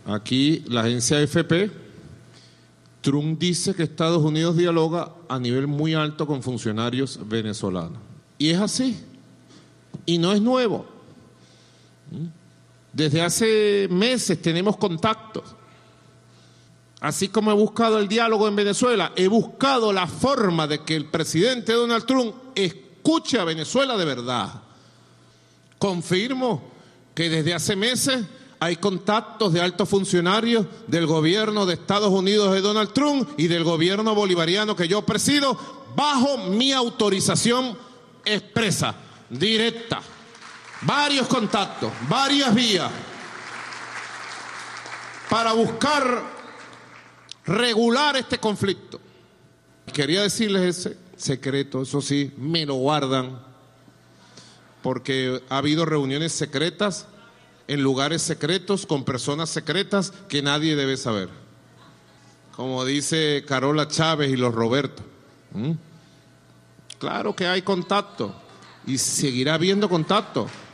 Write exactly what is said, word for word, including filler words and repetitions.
Aquí la agencia A F P, Trump dice que Estados Unidos dialoga a nivel muy alto con funcionarios venezolanos. Y es así. Y no es nuevo. Desde hace meses tenemos contactos. Así como he buscado el diálogo en Venezuela, he buscado la forma de que el presidente Donald Trump escuche a Venezuela de verdad. Confirmo que desde hace meses hay contactos de altos funcionarios del gobierno de Estados Unidos de Donald Trump y del gobierno bolivariano que yo presido, bajo mi autorización expresa, directa. Varios contactos, varias vías, para buscar regular este conflicto. Quería decirles ese secreto, eso sí, me lo guardan, porque ha habido reuniones secretas en lugares secretos con personas secretas que nadie debe saber. Como dice Carola Chávez y los Roberto. ¿Mm? Claro que hay contacto y seguirá habiendo contacto.